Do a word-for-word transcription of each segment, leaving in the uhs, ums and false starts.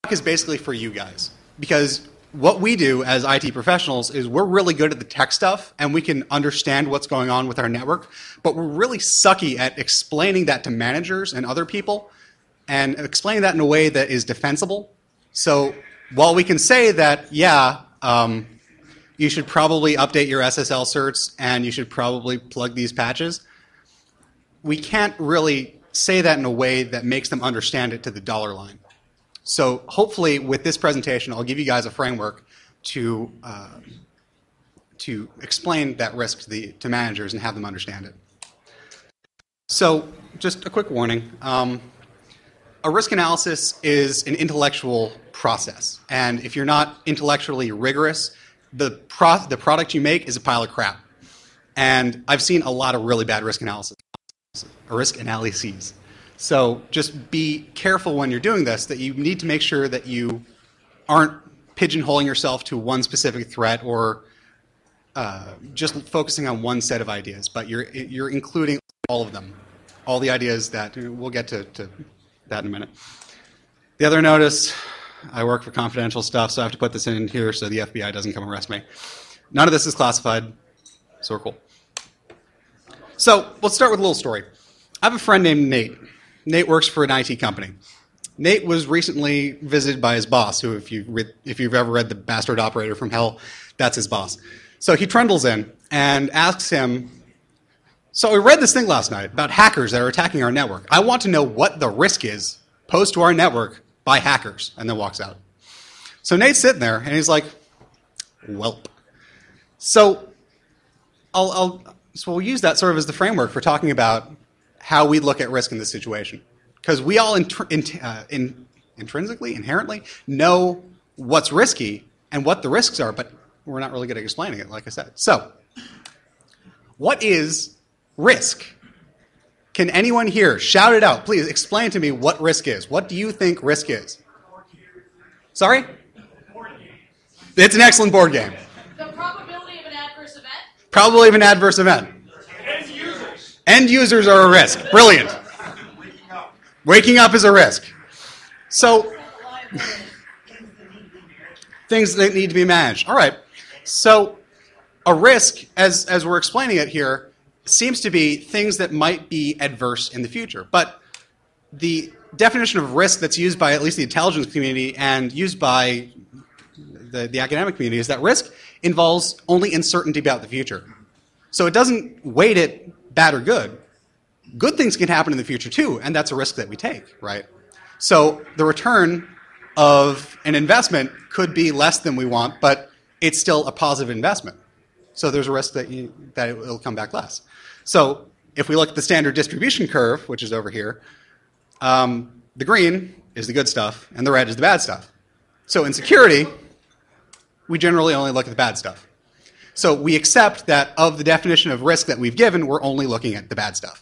is basically for you guys, because what we do as I T professionals is we're really good at the tech stuff and we can understand what's going on with our network, but we're really sucky at explaining that to managers and other people and explaining that in a way that is defensible. So while we can say that, yeah, um, you should probably update your S S L certs and you should probably plug these patches, we can't really say that in a way that makes them understand it to the dollar line. So hopefully with this presentation, I'll give you guys a framework to, uh, to explain that risk to, the, to managers and have them understand it. So just a quick warning. Um, a risk analysis is an intellectual process. And if you're not intellectually rigorous, the, pro the product you make is a pile of crap. And I've seen a lot of really bad risk analysis, risk analyses. So just be careful when you're doing this, that you need to make sure that you aren't pigeonholing yourself to one specific threat or uh, just focusing on one set of ideas, but you're, you're including all of them, all the ideas that, we'll get to, to that in a minute. The other notice, I work for confidential stuff, so I have to put this in here so the F B I doesn't come arrest me. None of this is classified, so we're cool. So let's start with a little story. I have a friend named Nate. Nate works for an I T company. Nate was recently visited by his boss, who, if, you read, if you've ever read The Bastard Operator from Hell, that's his boss. So he trundles in and asks him, so I read this thing last night about hackers that are attacking our network. I want to know what the risk is posed to our network by hackers, and then walks out. So Nate's sitting there, and he's like, welp. So, I'll, I'll, so we'll use that sort of as the framework for talking about how we look at risk in this situation. Because we all intr in, uh, in, intrinsically, inherently, know what's risky and what the risks are, but we're not really good at explaining it, like I said. So, what is risk? Can anyone here shout it out? Please explain to me what risk is. What do you think risk is? Sorry? It's an excellent board game. The probability of an adverse event? Probability of an adverse event. End users. End users are a risk. Brilliant. Waking up. Waking up is a risk. So, things that need to be managed. All right. So, a risk, as, as we're explaining it here, seems to be things that might be adverse in the future. But the definition of risk that's used by at least the intelligence community and used by the, the academic community is that risk involves only uncertainty about the future. So it doesn't weight it bad or good. Good things can happen in the future too, and that's a risk that we take, right? So the return of an investment could be less than we want, but it's still a positive investment. So there's a risk that, you, that it will come back less. So if we look at the standard distribution curve, which is over here, um, the green is the good stuff, and the red is the bad stuff. So in security, we generally only look at the bad stuff. So we accept that of the definition of risk that we've given, we're only looking at the bad stuff.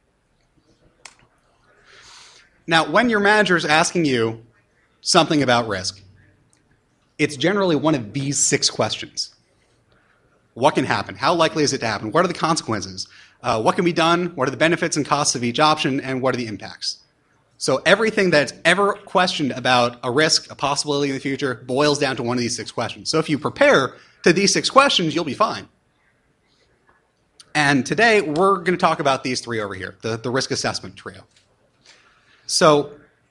Now, when your manager is asking you something about risk, it's generally one of these six questions. What can happen? How likely is it to happen? What are the consequences? Uh, what can be done? What are the benefits and costs of each option? And what are the impacts? So everything that's ever questioned about a risk, a possibility in the future, boils down to one of these six questions. So if you prepare to these six questions, you'll be fine. And today, we're going to talk about these three over here, the, the risk assessment trio. So,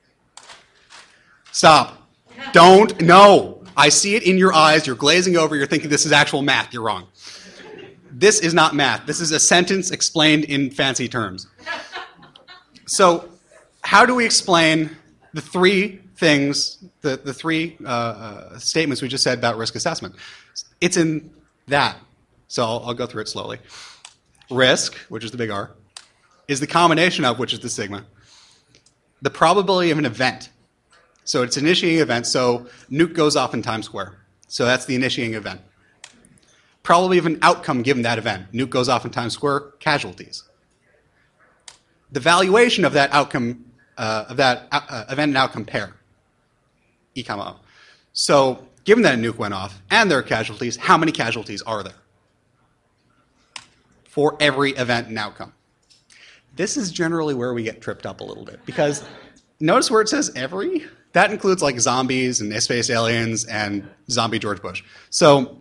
stop. Don't, no. I see it in your eyes. You're glazing over. You're thinking this is actual math. You're wrong. This is not math. This is a sentence explained in fancy terms. So, how do we explain the three things, the, the three uh, uh, statements we just said about risk assessment? It's in that. So I'll, I'll go through it slowly. Risk, which is the big R, is the combination of, which is the sigma, the probability of an event. So it's an initiating event, so nuke goes off in Times Square. So that's the initiating event. Probability of an outcome given that event. Nuke goes off in Times Square, casualties. The valuation of that outcome, uh, of that uh, event and outcome pair, E comma O. So given that a nuke went off and there are casualties, how many casualties are there for every event and outcome? This is generally where we get tripped up a little bit, because notice where it says every? That includes like zombies and space aliens and zombie George Bush. So,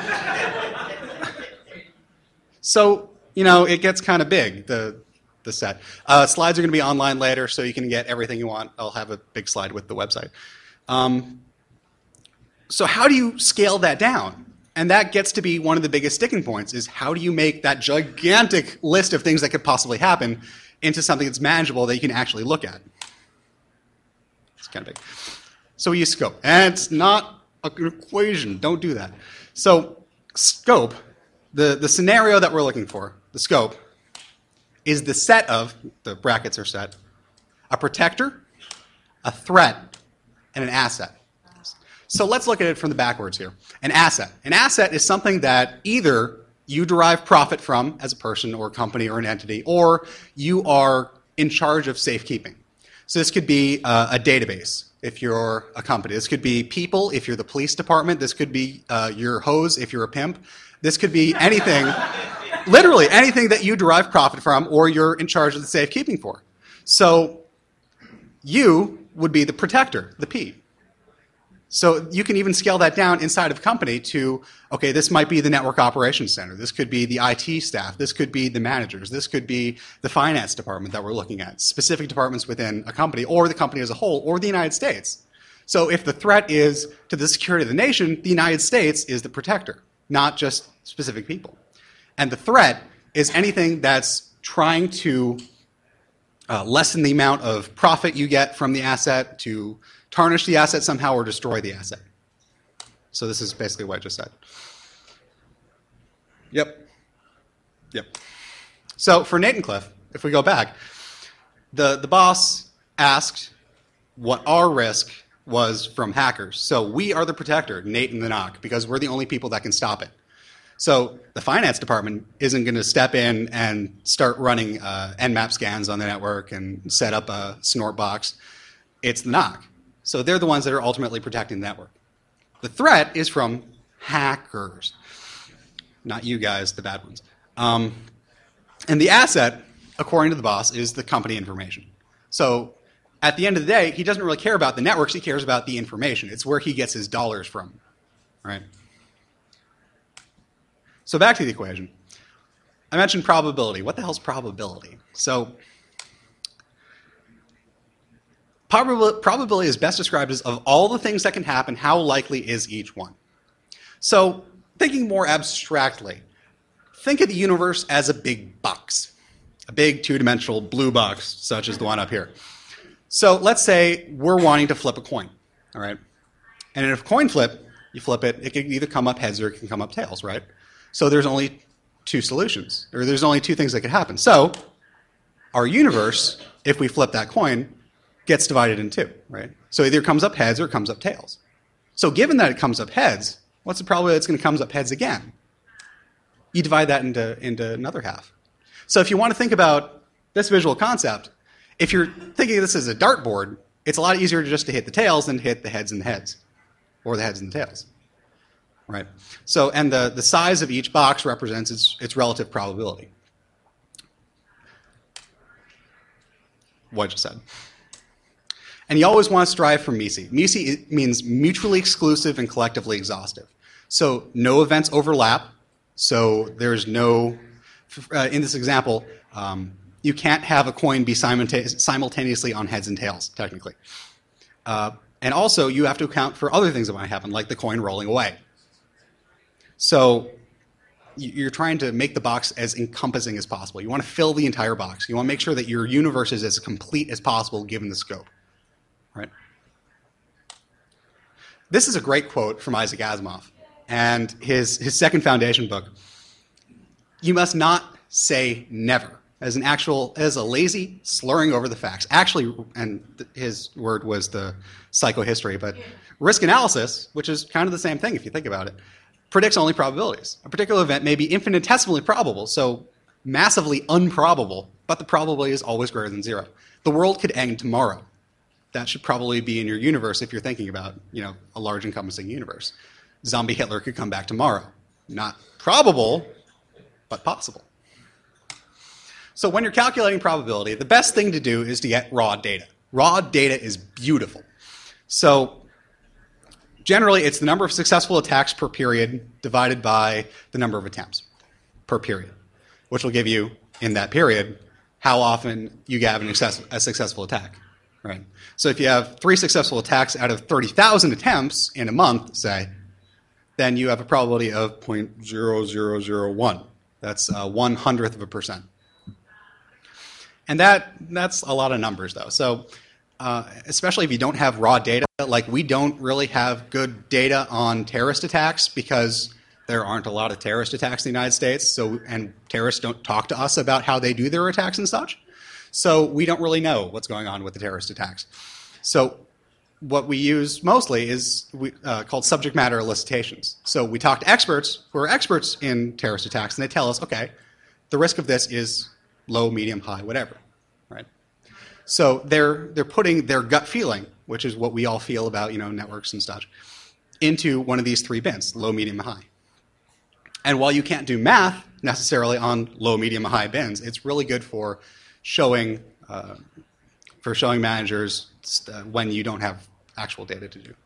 so you know, it gets kind of big, the, the set. Uh, slides are going to be online later, so you can get everything you want. I'll have a big slide with the website. Um, so how do you scale that down? And that gets to be one of the biggest sticking points, is how do you make that gigantic list of things that could possibly happen into something that's manageable that you can actually look at? It's kind of big. So we use scope. And it's not an equation. Don't do that. So scope, the, the scenario that we're looking for, the scope, is the set of, the brackets are set, a protector, a threat, and an asset. So let's look at it from the backwards here. An asset. An asset is something that either you derive profit from as a person or a company or an entity, or you are in charge of safekeeping. So this could be uh, a database if you're a company. This could be people if you're the police department. This could be uh, your hose if you're a pimp. This could be anything, literally anything that you derive profit from or you're in charge of the safekeeping for. So you would be the protector, the P. So you can even scale that down inside of a company to, okay, this might be the network operations center. This could be the I T staff. This could be the managers. This could be the finance department that we're looking at, specific departments within a company or the company as a whole or the United States. So if the threat is to the security of the nation, the United States is the protector, not just specific people. And the threat is anything that's trying to uh, lessen the amount of profit you get from the asset, to tarnish the asset somehow, or destroy the asset. So this is basically what I just said. Yep. Yep. So for Nate and Cliff, if we go back, the, the boss asked what our risk was from hackers. So we are the protector, Nate and the N O C, because we're the only people that can stop it. So the finance department isn't going to step in and start running uh, Nmap scans on the network and set up a snort box. It's the N O C. So they're the ones that are ultimately protecting the network. The threat is from hackers, not you guys, the bad ones. Um, and the asset, according to the boss, is the company information. So at the end of the day, he doesn't really care about the networks. He cares about the information. It's where he gets his dollars from, right? So back to the equation. I mentioned probability. What the hell's probability? So probability is best described as, of all the things that can happen, how likely is each one? So thinking more abstractly, think of the universe as a big box, a big two-dimensional blue box, such as the one up here. So let's say we're wanting to flip a coin, all right? And in a coin flip, you flip it, it can either come up heads or it can come up tails, right? So there's only two solutions, or there's only two things that could happen. So our universe, if we flip that coin, gets divided in two, right? So either it comes up heads or it comes up tails. So given that it comes up heads, what's the probability it's going to come up heads again? You divide that into, into another half. So if you want to think about this visual concept, if you're thinking of this as a dartboard, it's a lot easier just to hit the tails than to hit the heads and the heads, or the heads and the tails, right? So, and the, the size of each box represents its, its relative probability. What I just said. And you always want to strive for M I S I. M I S I means mutually exclusive and collectively exhaustive. So no events overlap. So there's no, uh, in this example, um, you can't have a coin be simultaneously on heads and tails, technically. Uh, and also, you have to account for other things that might happen, like the coin rolling away. So you're trying to make the box as encompassing as possible. You want to fill the entire box. You want to make sure that your universe is as complete as possible given the scope. Right? This is a great quote from Isaac Asimov and his, his second Foundation book. You must not say never as an actual, as a lazy slurring over the facts. Actually, and th- his word was the psychohistory, but risk analysis, which is kind of the same thing if you think about it, predicts only probabilities. A particular event may be infinitesimally probable, so massively unprobable, but the probability is always greater than zero. The world could end tomorrow. That should probably be in your universe if you're thinking about, you know, a large encompassing universe. Zombie Hitler could come back tomorrow. Not probable, but possible. So when you're calculating probability, the best thing to do is to get raw data. Raw data is beautiful. So generally, it's the number of successful attacks per period divided by the number of attempts per period, which will give you, in that period, how often you have an access, a successful attack. Right? So if you have three successful attacks out of thirty thousand attempts in a month, say, then you have a probability of zero point zero zero zero one. That's uh, one hundredth of a percent. And that that's a lot of numbers, though. So uh, especially if you don't have raw data, like we don't really have good data on terrorist attacks because there aren't a lot of terrorist attacks in the United States. So and terrorists don't talk to us about how they do their attacks and such. So we don't really know what's going on with the terrorist attacks. So what we use mostly is we, uh, called subject matter elicitations. So we talk to experts who are experts in terrorist attacks, and they tell us, okay, the risk of this is low, medium, high, whatever, right? So they're they're putting their gut feeling, which is what we all feel about, you know, networks and such, into one of these three bins: low, medium, and high. And while you can't do math necessarily on low, medium, and high bins, it's really good for showing uh, for showing managers uh, when you don't have actual data to do.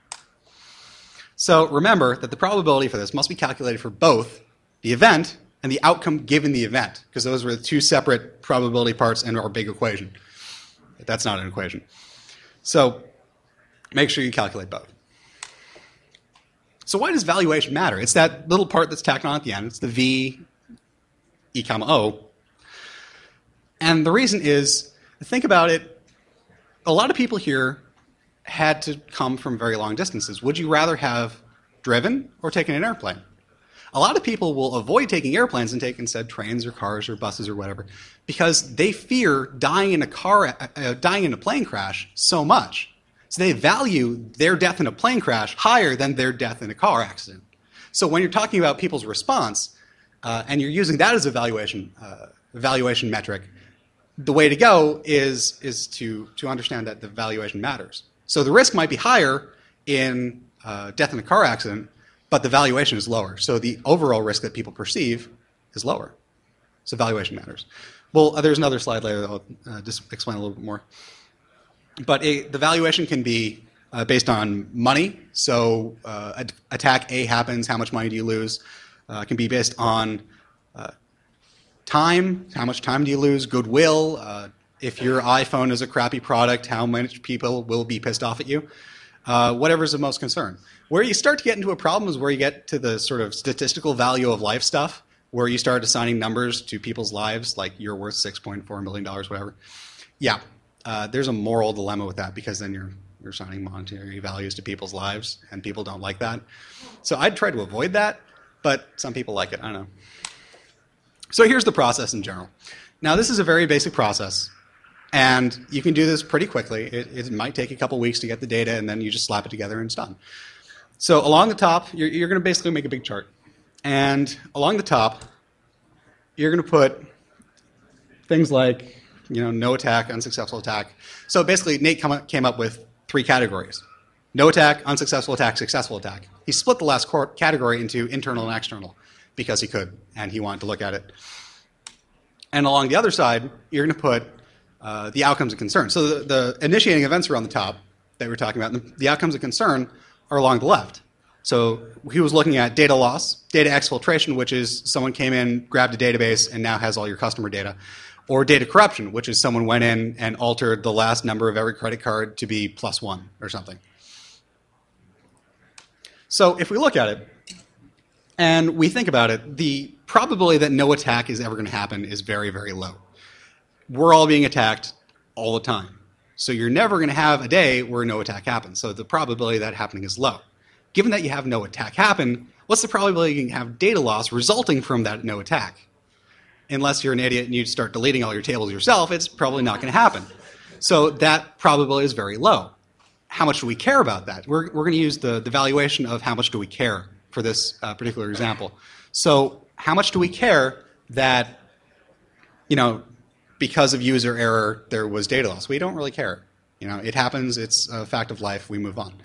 So remember that the probability for this must be calculated for both the event and the outcome given the event, because those were the two separate probability parts in our big equation. That's not an equation. So make sure you calculate both. So why does valuation matter? It's that little part that's tacked on at the end. It's the V, E comma O. And the reason is, think about it, a lot of people here had to come from very long distances. Would you rather have driven or taken an airplane? A lot of people will avoid taking airplanes and take instead trains or cars or buses or whatever because they fear dying in a car, uh, dying in a plane crash so much. So they value their death in a plane crash higher than their death in a car accident. So when you're talking about people's response uh, and you're using that as a valuation, uh, evaluation metric, the way to go is, is to, to understand that the valuation matters. So the risk might be higher in uh, death in a car accident, but the valuation is lower. So the overall risk that people perceive is lower. So valuation matters. Well, uh, there's another slide later that I'll uh, just explain a little bit more. But a, the valuation can be uh, based on money. So uh, attack A happens, how much money do you lose? Uh, it can be based on uh, time, how much time do you lose? Goodwill, uh, if your iPhone is a crappy product, how much people will be pissed off at you? Uh, whatever's of most concern. Where you start to get into a problem is where you get to the sort of statistical value of life stuff, where you start assigning numbers to people's lives, like you're worth six point four million dollars, whatever. Yeah, uh, there's a moral dilemma with that because then you're, you're assigning monetary values to people's lives, and people don't like that. So I'd try to avoid that, but some people like it. I don't know. So here's the process in general. Now, this is a very basic process, and you can do this pretty quickly. It, it might take a couple weeks to get the data, and then you just slap it together and it's done. So along the top, you're, you're going to basically make a big chart. And along the top, you're going to put things like, you know, no attack, unsuccessful attack. So basically, Nate come up, came up with three categories. No attack, unsuccessful attack, successful attack. He split the last category into internal and external because he could, and he wanted to look at it. And along the other side, you're going to put uh, the outcomes of concern. So the, the initiating events are on the top that we were talking about, and the, the outcomes of concern are along the left. So he was looking at data loss, data exfiltration, which is someone came in, grabbed a database, and now has all your customer data. Or data corruption, which is someone went in and altered the last number of every credit card to be plus one or something. So if we look at it, and we think about it, the probability that no attack is ever going to happen is very, very low. We're all being attacked all the time. So you're never going to have a day where no attack happens. So the probability of that happening is low. Given that you have no attack happen, what's the probability you can have data loss resulting from that no attack? Unless you're an idiot and you start deleting all your tables yourself, it's probably not going to happen. So that probability is very low. How much do we care about that? We're, we're going to use the, the valuation of how much do we care for this uh, particular example. So how much do we care that, you know, because of user error, there was data loss? We don't really care. You know, it happens. It's a fact of life. We move on.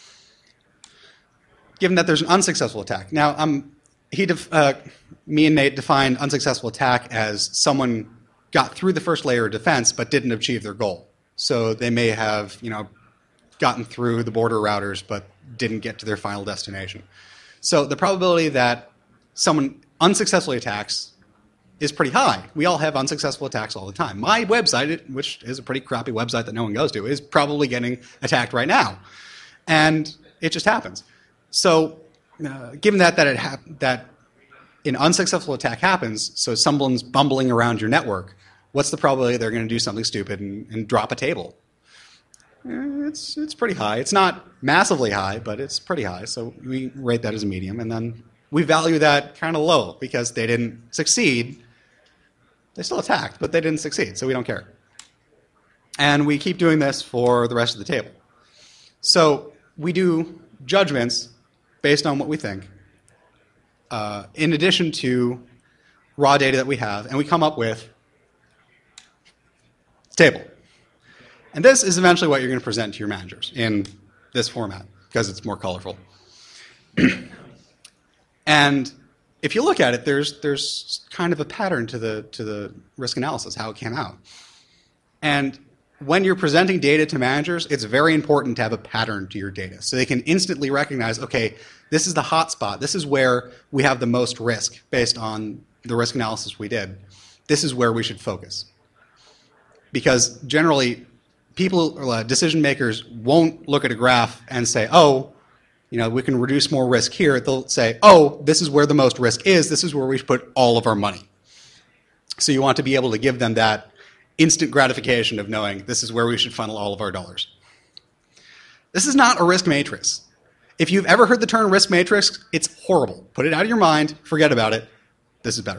Given that there's an unsuccessful attack. Now, um, he def- uh, me and Nate defined unsuccessful attack as someone got through the first layer of defense but didn't achieve their goal. So they may have, you know, gotten through the border routers but didn't get to their final destination. So the probability that someone unsuccessfully attacks is pretty high. We all have unsuccessful attacks all the time. My website, which is a pretty crappy website that no one goes to, is probably getting attacked right now. And it just happens. So uh, given that that, it hap- that an unsuccessful attack happens, so someone's bumbling around your network, what's the probability they're going to do something stupid and, and drop a table? Eh, It's, it's pretty high. It's not massively high, but it's pretty high. So we rate that as a medium. And then we value that kind of low because they didn't succeed. They still attacked, but they didn't succeed, so we don't care. And we keep doing this for the rest of the table. So we do judgments based on what we think, uh, in addition to raw data that we have, and we come up with a table. And this is eventually what you're going to present to your managers in this format, because it's more colorful. And if you look at it, there's there's kind of a pattern to the to the risk analysis, how it came out. And when you're presenting data to managers, it's very important to have a pattern to your data, so they can instantly recognize, okay, this is the hot spot. This is where we have the most risk based on the risk analysis we did. This is where we should focus. Because generally, people, uh, decision makers won't look at a graph and say, oh, you know, we can reduce more risk here. They'll say, oh, this is where the most risk is. This is where we should put all of our money. So you want to be able to give them that instant gratification of knowing this is where we should funnel all of our dollars. This is not a risk matrix. If you've ever heard the term risk matrix, it's horrible. Put it out of your mind. Forget about it. This is better.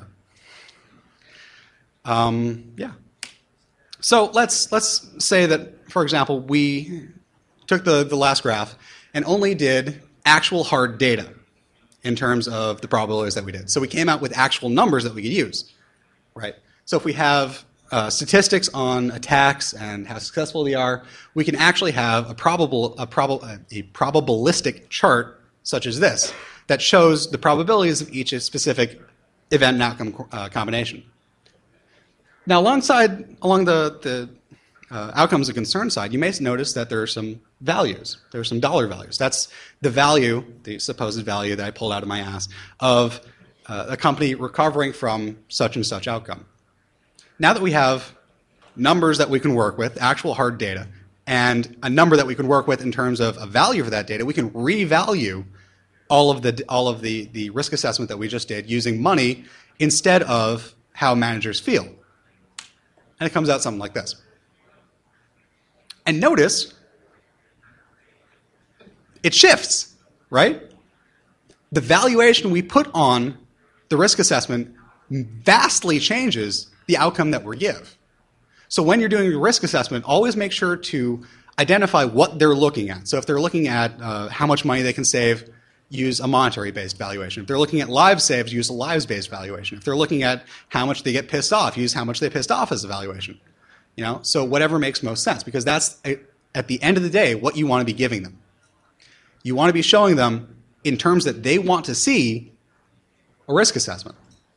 Um, yeah. So let's let's say that, for example, we took the, the last graph and only did actual hard data in terms of the probabilities that we did. So we came out with actual numbers that we could use, right? So if we have uh, statistics on attacks and how successful they are, we can actually have a probable a, prob- a probabilistic chart such as this that shows the probabilities of each specific event and outcome uh, combination. Now, alongside along the the uh, outcomes of concern side, you may notice that there are some values. There are some dollar values. That's the value, the supposed value that I pulled out of my ass, of uh, a company recovering from such and such outcome. Now that we have numbers that we can work with, actual hard data, and a number that we can work with in terms of a value for that data, we can revalue all of the all of the, the risk assessment that we just did using money instead of how managers feel. And it comes out something like this. And notice, it shifts, right? The valuation we put on the risk assessment vastly changes the outcome that we give. So when you're doing your risk assessment, always make sure to identify what they're looking at. So if they're looking at uh, how much money they can save, use a monetary-based valuation. If they're looking at lives saved, use a lives-based valuation. If they're looking at how much they get pissed off, use how much they pissed off as a valuation. You know, so whatever makes most sense, because that's, at the end of the day, what you want to be giving them. You want to be showing them, in terms that they want to see, a risk assessment.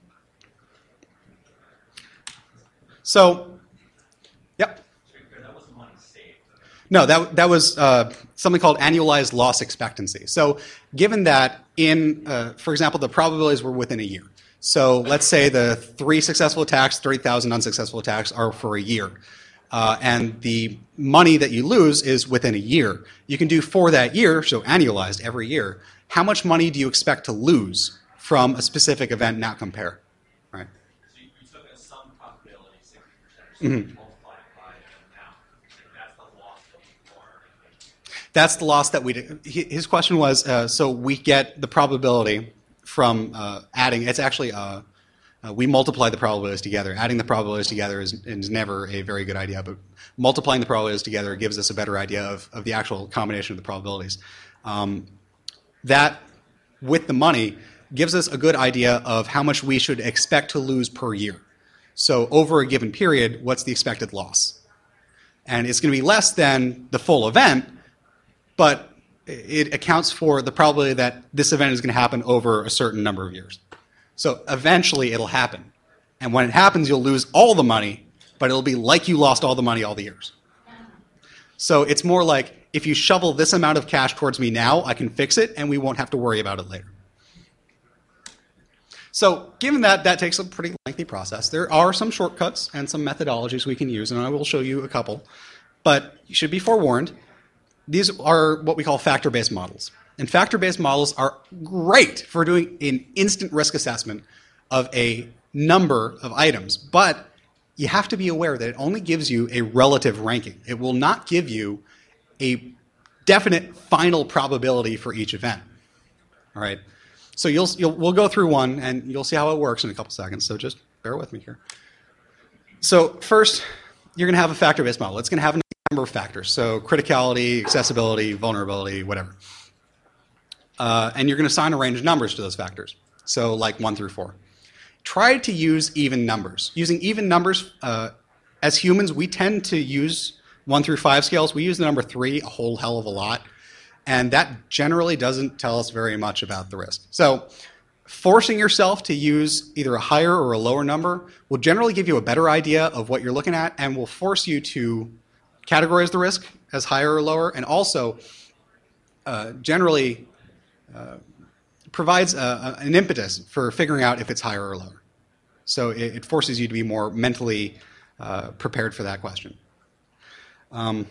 So, yep. That wasn't money saved. No, that, that was uh, something called annualized loss expectancy. So given that in, uh, for example, the probabilities were within a year. So let's say the three successful attacks, thirty thousand unsuccessful attacks are for a year. Uh, and the money that you lose is within a year. You can do for that year, so annualized every year, how much money do you expect to lose from a specific event and outcome pair? Right? So you, you took a some probability, sixty percent or something, Mm-hmm. multiplied by the amount. That's the loss that you are. That's the loss that we did. His question was, uh, so we get the probability from uh, adding, it's actually, uh, uh, we multiply the probabilities together. Adding the probabilities together is, is never a very good idea, but multiplying the probabilities together gives us a better idea of, of the actual combination of the probabilities. Um, that, with the money, gives us a good idea of how much we should expect to lose per year. So over a given period, what's the expected loss? And it's going to be less than the full event, but it accounts for the probability that this event is going to happen over a certain number of years. So eventually it'll happen. And when it happens, you'll lose all the money, but it'll be like you lost all the money all the years. So it's more like if you shovel this amount of cash towards me now, I can fix it, and we won't have to worry about it later. So given that that takes a pretty lengthy process, there are some shortcuts and some methodologies we can use, and I will show you a couple. But you should be forewarned. These are what we call factor-based models. And factor-based models are great for doing an instant risk assessment of a number of items. But you have to be aware that it only gives you a relative ranking. It will not give you a definite final probability for each event. All right? So you'll, you'll, we'll go through one, and you'll see how it works in a couple seconds. So just bear with me here. So first, you're going to have a factor-based model. It's going to have a number of factors. So criticality, accessibility, vulnerability, whatever. Uh, and you're going to assign a range of numbers to those factors. So like one through four. Try to use even numbers. Using even numbers, uh, as humans, we tend to use one through five scales. We use the number three a whole hell of a lot. And that generally doesn't tell us very much about the risk. So forcing yourself to use either a higher or a lower number will generally give you a better idea of what you're looking at and will force you to categorize the risk as higher or lower, and also uh, generally uh, provides a, a, an impetus for figuring out if it's higher or lower. So it, it forces you to be more mentally uh, prepared for that question. Um,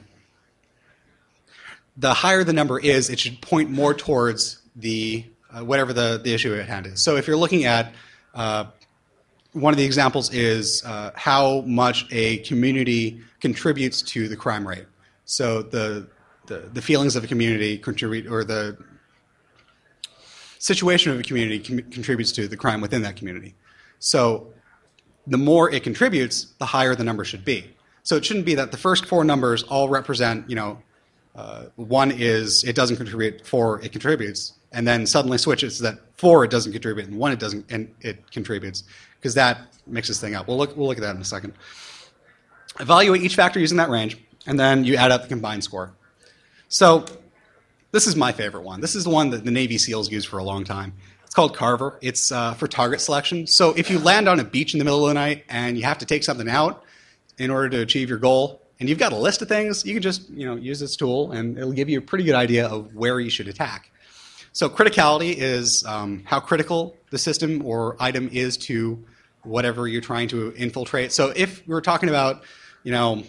the higher the number is, it should point more towards the uh, whatever the, the issue at hand is. So if you're looking at, uh, one of the examples is uh, how much a community contributes to the crime rate. So the, the, the feelings of a community contribute, or the situation of a community com- contributes to the crime within that community. So the more it contributes, the higher the number should be. So it shouldn't be that the first four numbers all represent, you know, uh, one is it doesn't contribute, four it contributes, and then suddenly switches so that four it doesn't contribute, and one it doesn't, and it contributes, because that mixes things up. We'll look, we'll look at that in a second. Evaluate each factor using that range, and then you add up the combined score. So this is my favorite one. This is the one that the Navy SEALs use for a long time. It's called Carver. It's uh, for target selection. So if you land on a beach in the middle of the night and you have to take something out in order to achieve your goal, and you've got a list of things, you can just, you know, use this tool, and it'll give you a pretty good idea of where you should attack. So criticality is um, how critical the system or item is to whatever you're trying to infiltrate. So if we're talking about, you know,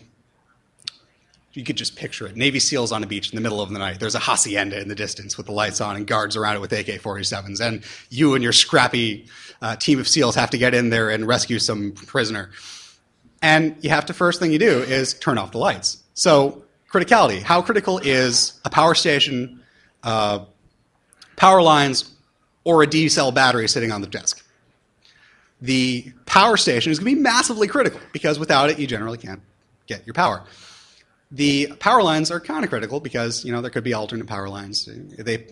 you could just picture it. Navy SEALs on a beach in the middle of the night. There's a hacienda in the distance with the lights on and guards around it with A K forty-sevens. And you and your scrappy uh, team of SEALs have to get in there and rescue some prisoner. And you have to, first thing you do is turn off the lights. So criticality. How critical is a power station, uh, power lines, or a D-cell battery sitting on the desk? The power station is going to be massively critical, because without it, you generally can't get your power. The power lines are kind of critical because, you know, there could be alternate power lines. They,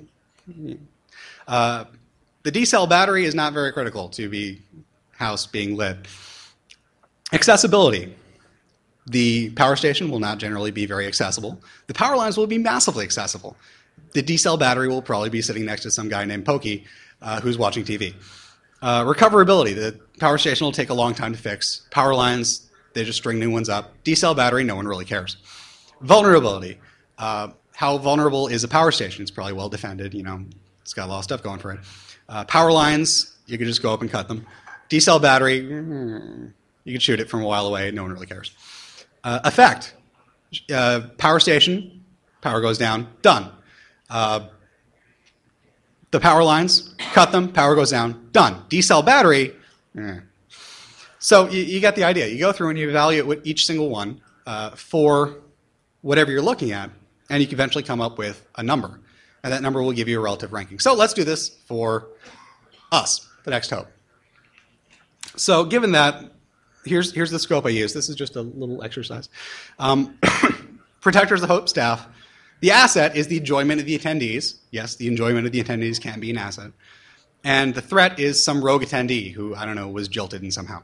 uh, the D-cell battery is not very critical to the house being lit. Accessibility. The power station will not generally be very accessible. The power lines will be massively accessible. The D-cell battery will probably be sitting next to some guy named Pokey uh, who's watching T V. Uh, recoverability. The power station will take a long time to fix. Power lines, they just string new ones up. D-cell battery, no one really cares. Vulnerability. Uh, how vulnerable is a power station? It's probably well defended. You know, it's got a lot of stuff going for it. Uh, power lines, you can just go up and cut them. D-cell battery, mm, you can shoot it from a while away. No one really cares. Uh, effect. Uh, power station, power goes down, done. Uh, the power lines, cut them, power goes down, done. D-cell battery, eh. So you, you get the idea. You go through and you evaluate each single one uh, for whatever you're looking at, and you can eventually come up with a number. And that number will give you a relative ranking. So let's do this for us, the Next Hope. So given that, here's, here's the scope I use. This is just a little exercise. Um, Protectors of Hope staff. The asset is the enjoyment of the attendees. Yes, the enjoyment of the attendees can be an asset. And the threat is some rogue attendee who, I don't know, was jilted in somehow.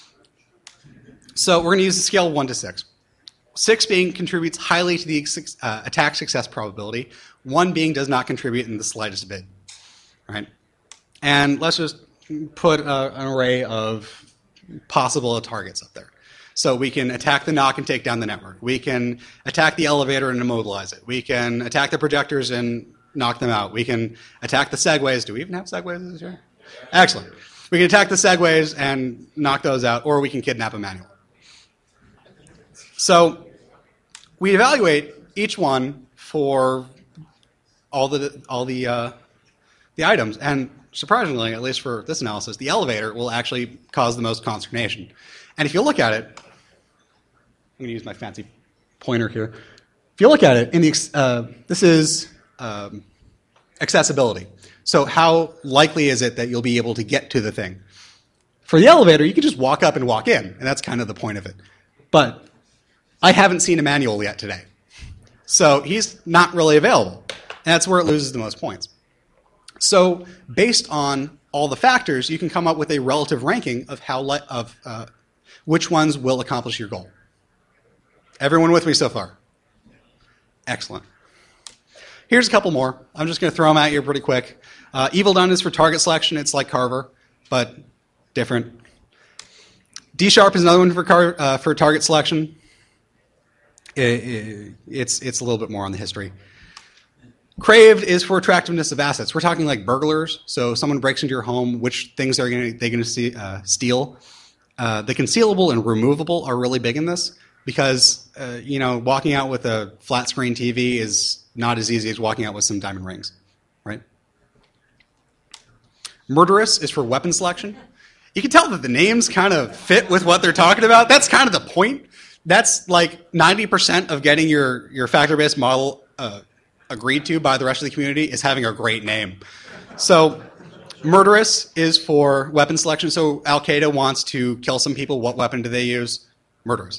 So we're going to use the scale one to six. Six being contributes highly to the uh, attack success probability. One being does not contribute in the slightest bit. Right? And let's just put uh, an array of possible targets up there. So we can attack the N O C and take down the network. We can attack the elevator and immobilize it. We can attack the projectors and knock them out. We can attack the segways. Do we even have segways this year? Excellent. We can attack the segways and knock those out, or we can kidnap a manual. So we evaluate each one for all the all the uh, the items, and surprisingly, at least for this analysis, the elevator will actually cause the most consternation. And if you look at it, I'm going to use my fancy pointer here. If you look at it, in the uh, this is um, accessibility. So how likely is it that you'll be able to get to the thing? For the elevator, you can just walk up and walk in, and that's kind of the point of it. But I haven't seen a manual yet today. So he's not really available. And that's where it loses the most points. So based on all the factors, you can come up with a relative ranking of how li- of uh, which ones will accomplish your goal. Everyone with me so far? Excellent. Here's a couple more. I'm just going to throw them at you pretty quick. Uh, Evil Done is for target selection. It's like Carver, but different. D Sharp is another one for car, uh, for target selection. It, it, it's it's a little bit more on the history. Craved is for attractiveness of assets. We're talking like burglars. So someone breaks into your home, which things are going they going to uh, steal? Uh, the concealable and removable are really big in this because uh, you know walking out with a flat screen T V is not as easy as walking out with some diamond rings, right? Murderous is for weapon selection. You can tell that the names kind of fit with what they're talking about. That's kind of the point. That's like ninety percent of getting your, your factor-based model uh, agreed to by the rest of the community is having a great name. So murderous is for weapon selection. So Al-Qaeda wants to kill some people. What weapon do they use? Murderous.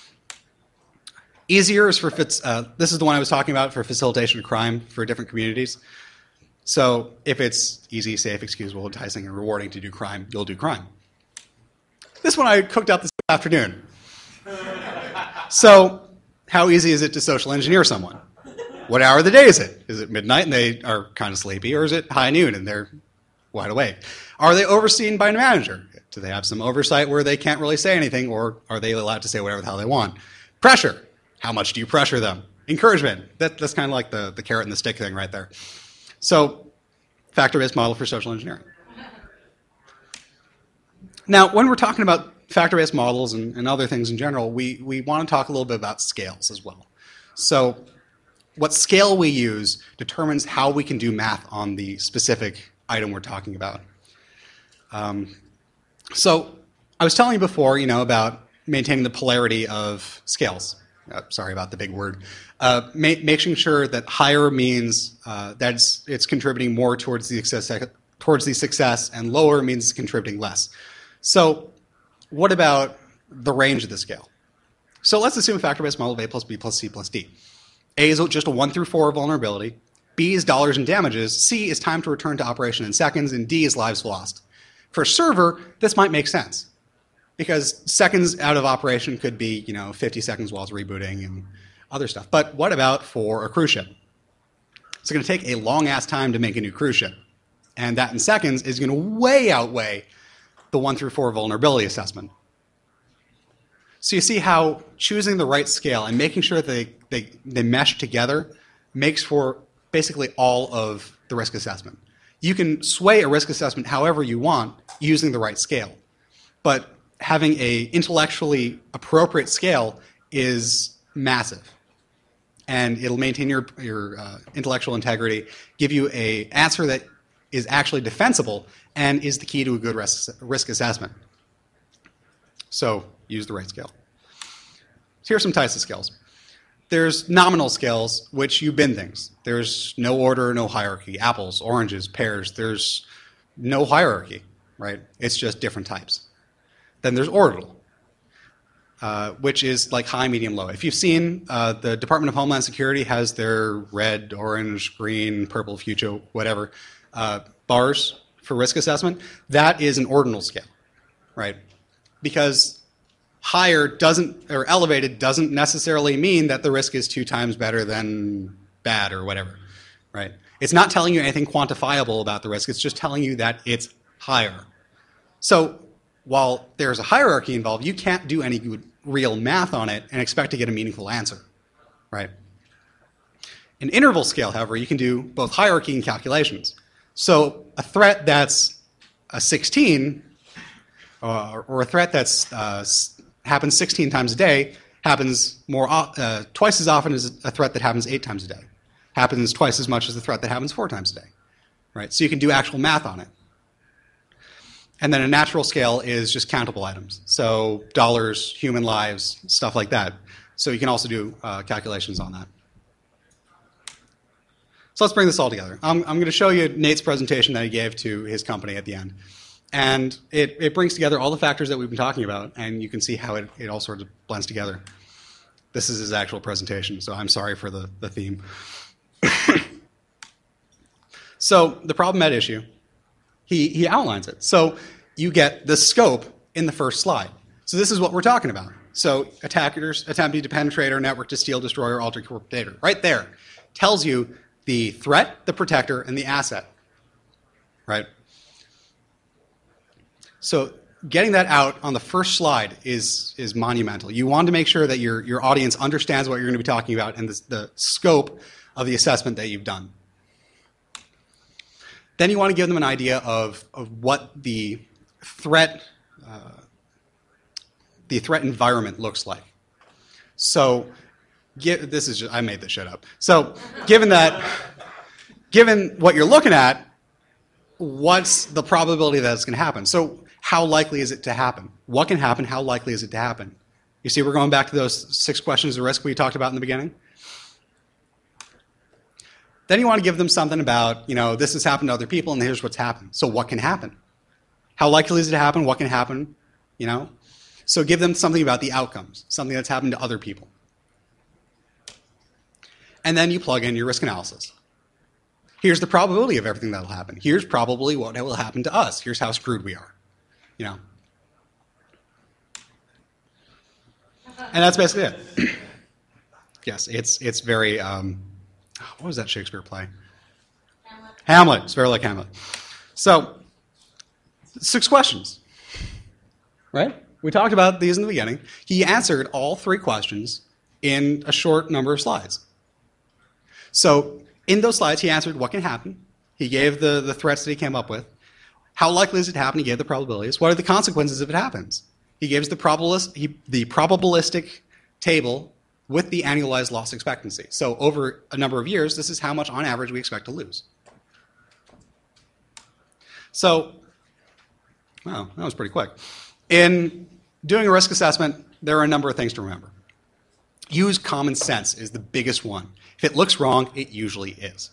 Easier is for, uh, this is the one I was talking about for facilitation of crime for different communities. So if it's easy, safe, excusable, enticing, and rewarding to do crime, you'll do crime. This one I cooked up this afternoon. So how easy is it to social engineer someone? What hour of the day is it? Is it midnight and they are kind of sleepy, or is it high noon and they're wide awake? Are they overseen by a manager? Do they have some oversight where they can't really say anything, or are they allowed to say whatever the hell they want? Pressure. How much do you pressure them? Encouragement. That, that's kind of like the, the carrot and the stick thing right there. So factor-based model for social engineering. Now, when we're talking about factor-based models and, and other things in general, we, we want to talk a little bit about scales as well. So what scale we use determines how we can do math on the specific item we're talking about. Um, so I was telling you before, you know, about maintaining the polarity of scales. Uh, sorry about the big word. Uh, ma- making sure that higher means uh, that it's, it's contributing more towards the success, towards the success, and lower means it's contributing less. So what about the range of the scale? So let's assume a factor-based model of A plus B plus C plus D. A is just a one through four vulnerability. B is dollars and damages. C is time to return to operation in seconds. And D is lives lost. For a server, this might make sense, because seconds out of operation could be, you know, fifty seconds while it's rebooting and other stuff. But what about for a cruise ship? It's going to take a long-ass time to make a new cruise ship. And that in seconds is going to way outweigh the one through four vulnerability assessment. So you see how choosing the right scale and making sure they, they, they mesh together makes for basically all of the risk assessment. You can sway a risk assessment however you want using the right scale. But having a intellectually appropriate scale is massive. And it'll maintain your, your uh, intellectual integrity, give you an answer that is actually defensible, and is the key to a good risk, risk assessment. So use the right scale. So here are some types of scales. There's nominal scales, which you bin things. There's no order, no hierarchy. Apples, oranges, pears. There's no hierarchy, right? It's just different types. Then there's ordinal, uh, which is like high, medium, low. If you've seen, uh, the Department of Homeland Security has their red, orange, green, purple, fuchsia, whatever, uh, bars for risk assessment. That is an ordinal scale, right? Because higher doesn't, or elevated doesn't necessarily mean that the risk is two times better than bad or whatever, right? It's not telling you anything quantifiable about the risk. It's just telling you that it's higher. So while there's a hierarchy involved, you can't do any good real math on it and expect to get a meaningful answer, right? In interval scale, however, you can do both hierarchy and calculations. So a threat that's a sixteen, uh, or a threat that's uh, happens sixteen times a day, happens more uh, twice as often as a threat that happens eight times a day. Happens twice as much as the threat that happens four times a day, right? So you can do actual math on it. And then a natural scale is just countable items. So dollars, human lives, stuff like that. So you can also do uh, calculations on that. So let's bring this all together. I'm, I'm going to show you Nate's presentation that he gave to his company at the end. And it, it brings together all the factors that we've been talking about, and you can see how it, it all sort of blends together. This is his actual presentation, so I'm sorry for the, the theme. So the problem at issue, he, he outlines it. So you get the scope in the first slide. So this is what we're talking about. So attackers attempting to penetrate our network to steal, destroy, or alter corporate data. Right there tells you the threat, the protector, and the asset. Right? So getting that out on the first slide is, is monumental. You want to make sure that your, your audience understands what you're going to be talking about and the, the scope of the assessment that you've done. Then you want to give them an idea of, of what the threat, uh, the threat environment looks like. So, give, this is just, I made this shit up. So, given that, given what you're looking at, what's the probability that it's going to happen? So, how likely is it to happen? What can happen? How likely is it to happen? You see, we're going back to those six questions of risk we talked about in the beginning. Then you want to give them something about, you know, this has happened to other people and here's what's happened. So what can happen? How likely is it to happen? What can happen? You know? So give them something about the outcomes, something that's happened to other people. And then you plug in your risk analysis. Here's the probability of everything that will happen. Here's probably what will happen to us. Here's how screwed we are. You know? And that's basically it. Yes, it's, it's very... Um, what was that Shakespeare play? Hamlet. Hamlet. It's very like Hamlet. So, six questions. Right? We talked about these in the beginning. He answered all three questions in a short number of slides. So, in those slides, he answered what can happen. He gave the, the threats that he came up with. How likely is it to happen? He gave the probabilities. What are the consequences if it happens? He gives the, probabilist, he, the probabilistic table with the annualized loss expectancy. So over a number of years, this is how much on average we expect to lose. So, wow, that was pretty quick. In doing a risk assessment, there are a number of things to remember. Use common sense is the biggest one. If it looks wrong, it usually is.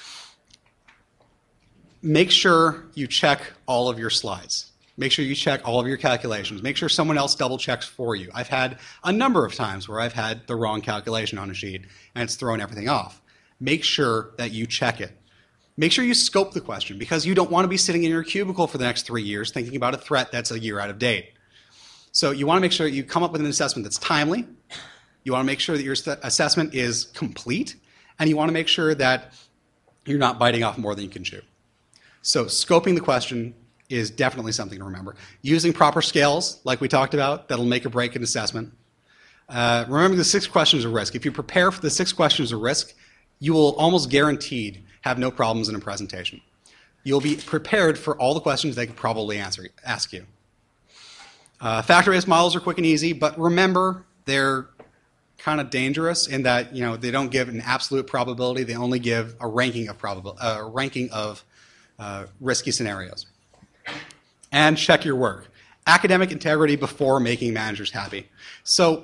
Make sure you check all of your slides. Make sure you check all of your calculations. Make sure someone else double checks for you. I've had a number of times where I've had the wrong calculation on a sheet and it's thrown everything off. Make sure that you check it. Make sure you scope the question because you don't want to be sitting in your cubicle for the next three years thinking about a threat that's a year out of date. So you want to make sure that you come up with an assessment that's timely. You want to make sure that your assessment is complete. And you want to make sure that you're not biting off more than you can chew. So scoping the question is definitely something to remember. Using proper scales, like we talked about, that'll make or break an assessment. Uh, remember the six questions of risk. If you prepare for the six questions of risk, you will almost guaranteed have no problems in a presentation. You'll be prepared for all the questions they could probably answer, ask you. Uh, factor-based models are quick and easy, but remember they're kind of dangerous in that you know they don't give an absolute probability. They only give a ranking of probabil- uh, ranking of uh, risky scenarios. And check your work. Academic integrity before making managers happy. So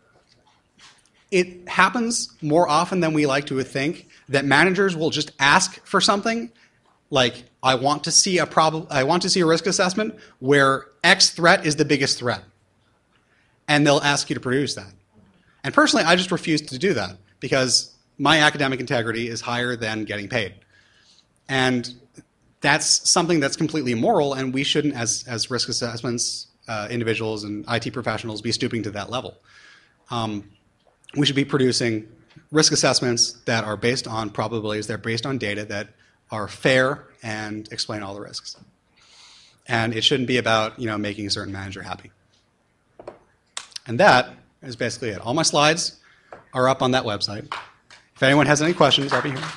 it happens more often than we like to think that managers will just ask for something like, I want to see a prob- I want to see a risk assessment where X threat is the biggest threat. And they'll ask you to produce that. And personally, I just refuse to do that because my academic integrity is higher than getting paid. And that's something that's completely immoral, and we shouldn't, as, as risk assessments, uh, individuals and I T professionals, be stooping to that level. Um, we should be producing risk assessments that are based on probabilities, that are based on data, that are fair and explain all the risks. And it shouldn't be about you know making a certain manager happy. And that is basically it. All my slides are up on that website. If anyone has any questions, I'll be here.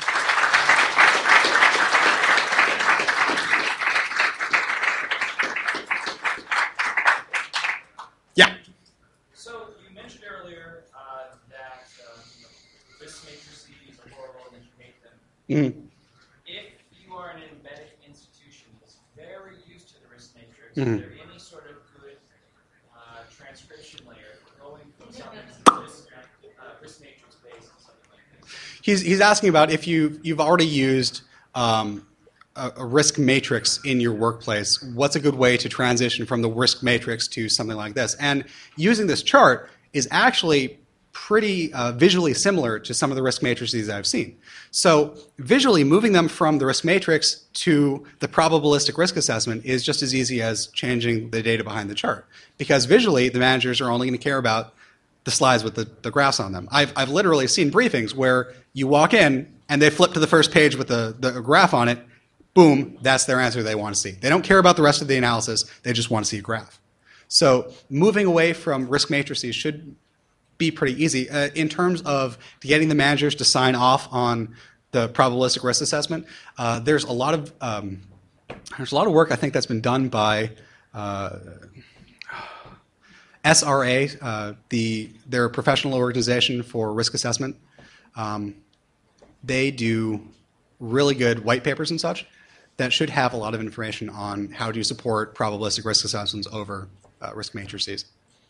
Yeah. So you mentioned earlier uh, that um, risk matrices are horrible and that you hate them. Mm-hmm. If you are an embedded institution that's very used to the risk matrix, Mm-hmm. is there any sort of good uh, transcription layer going from something that's risk, uh, risk matrix based to something like this? He's, he's asking about if you, you've already used um, a, a risk matrix in your workplace, what's a good way to transition from the risk matrix to something like this? And using this chart is actually pretty uh, visually similar to some of the risk matrices I've seen. So visually, moving them from the risk matrix to the probabilistic risk assessment is just as easy as changing the data behind the chart. Because visually, the managers are only going to care about the slides with the, the graphs on them. I've, I've literally seen briefings where you walk in and they flip to the first page with the, the graph on it. Boom, that's their answer they want to see. They don't care about the rest of the analysis. They just want to see a graph. So moving away from risk matrices should be pretty easy. Uh, in terms of getting the managers to sign off on the probabilistic risk assessment, uh, there's a lot of um, there's a lot of work I think that's been done by uh, S R A, uh, the their professional organization for risk assessment. Um, they do really good white papers and such that should have a lot of information on how to support probabilistic risk assessments over uh, risk matrices.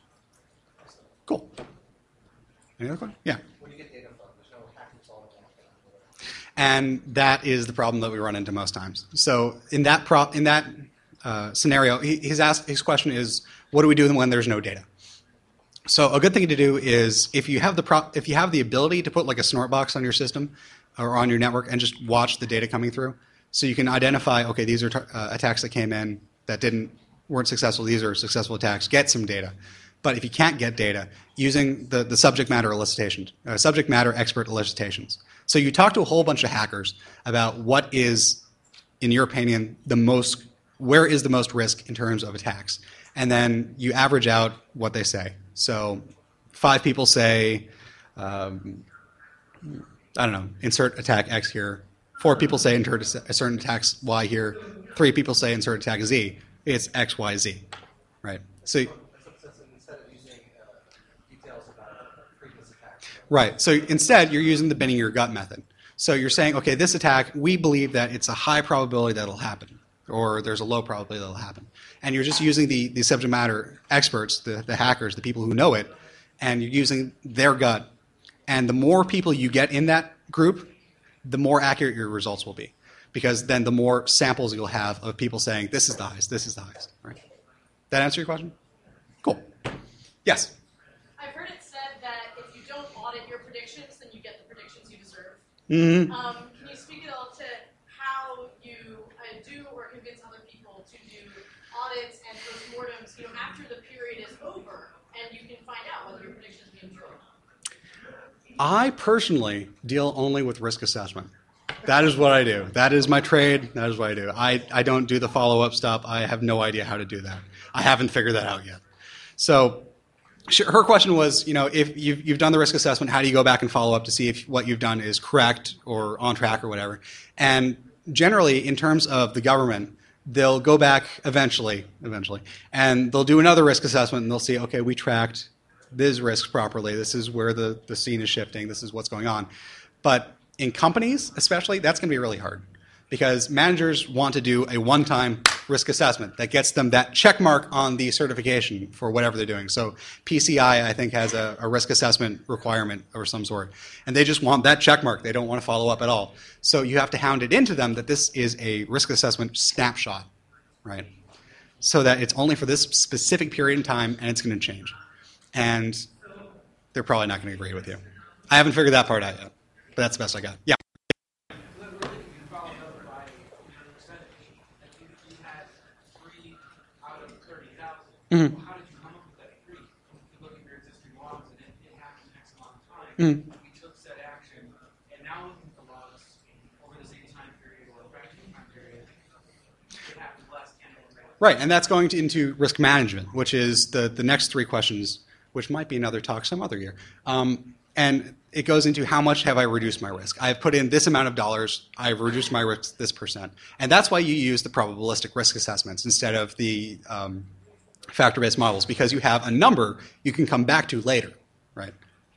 Cool. Any other question? Yeah. Where do you get data from? There's no hacking solving. And that is the problem that we run into most times. So in that pro in that uh, scenario, he, he's asked, his question is, what do we do when there's no data? So a good thing to do is if you have the pro if you have the ability to put like a snort box on your system or on your network and just watch the data coming through, so you can identify, okay, these are uh, attacks that came in that didn't weren't successful. These are successful attacks. Get some data. But if you can't get data, using the, the subject matter elicitations, uh, subject matter expert elicitations. So you talk to a whole bunch of hackers about what is, in your opinion, the most, where is the most risk in terms of attacks, and then you average out what they say. So five people say, um, I don't know, insert attack X here. Four people say insert a certain attack Y here. Three people say insert attack Z. It's X, Y, Z, right? So. Instead of using uh, details about previous attacks. Right. So instead, you're using the bending your gut method. So you're saying, okay, this attack, we believe that it's a high probability that it'll happen, or there's a low probability that it'll happen. And you're just using the, the subject matter experts, the, the hackers, the people who know it, and you're using their gut. And the more people you get in that group, the more accurate your results will be. Because then the more samples you'll have of people saying, this is the highest, this is the highest. Right? That answer your question? Cool. Yes? I've heard it said that if you don't audit your predictions, then you get the predictions you deserve. Mm-hmm. Um, can you speak at all to how you uh, do or convince other people to do audits and postmortems, you know, after the period is over, and you can find out whether your predictions came true or not? I personally deal only with risk assessment. That is what I do. That is my trade. That is what I do. I, I don't do the follow-up stuff. I have no idea how to do that. I haven't figured that out yet. So her question was, you know, if you've, you've done the risk assessment, how do you go back and follow up to see if what you've done is correct or on track or whatever? And generally, in terms of the government, they'll go back eventually, eventually, and they'll do another risk assessment, and they'll see, okay, we tracked these risks properly. This is where the, the scene is shifting. This is what's going on. But in companies, especially, that's going to be really hard because managers want to do a one-time risk assessment that gets them that check mark on the certification for whatever they're doing. So P C I, I think, has a, a risk assessment requirement or some sort, and they just want that check mark. They don't want to follow up at all. So you have to hound it into them that this is a risk assessment snapshot, right? So that it's only for this specific period in time, and it's going to change. And they're probably not going to agree with you. I haven't figured that part out yet. But that's the best I got. Yeah. Mm-hmm. How did you come up with that three? You look at your existing logs and it, it happened X amount of time. Mm-hmm. We took said action, and now looking at the logs over the same time period or a fraction time period, it happened less. Right, and that's going to, into risk management, which is the, the next three questions which might be another talk some other year. Um, and it goes into how much have I reduced my risk. I've put in this amount of dollars, I've reduced my risk this percent. And that's why you use the probabilistic risk assessments instead of the um, factor-based models, because you have a number you can come back to later, right?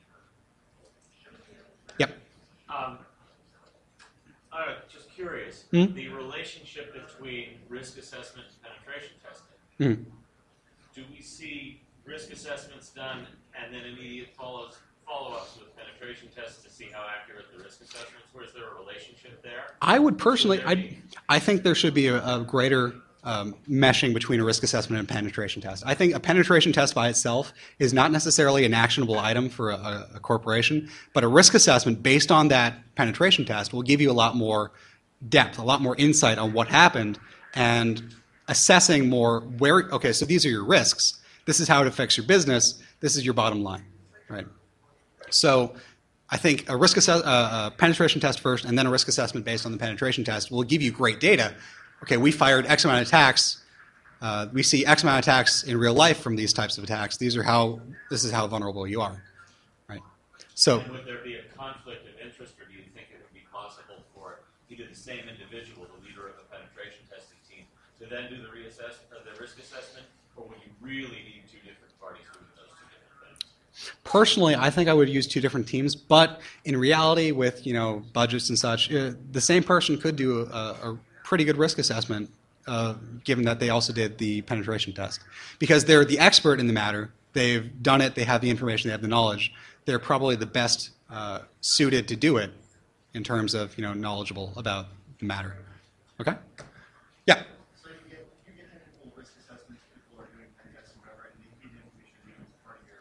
Yep. Um, I'm just curious, Hmm? the relationship between risk assessment and penetration testing. Hmm. Do we see risk assessments done and then immediate follows, follow-ups with penetration tests to see how accurate the risk assessments were? Is there a relationship there? I would personally, Should there I, be? I think there should be a, a greater um, meshing between a risk assessment and a penetration test. I think a penetration test by itself is not necessarily an actionable item for a, a corporation, but a risk assessment based on that penetration test will give you a lot more depth, a lot more insight on what happened, and assessing more where, okay, so these are your risks. This is how it affects your business. This is your bottom line, right? So I think a risk assess- uh, a penetration test first and then a risk assessment based on the penetration test will give you great data. Okay, we fired X amount of attacks. Uh, we see X amount of attacks in real life from these types of attacks. These are how, this is how vulnerable you are, right? So, And would there be a conflict of interest, or do you think it would be possible for either the same individual, the leader of a penetration testing team, to then do the reassess uh, the risk assessment, or would you really need two different parties doing those two different things? personally, I think I would use two different teams, but in reality, with you know budgets and such, uh, the same person could do a, a pretty good risk assessment, uh, given that they also did the penetration test, because they're the expert in the matter. They've done it. They have the information. They have the knowledge. They're probably the best uh, suited to do it in terms of you know knowledgeable about the matter. Okay. Yeah. So you get you get technical risk assessments, people are doing pen tests and whatever, and they feed the information to you as part of your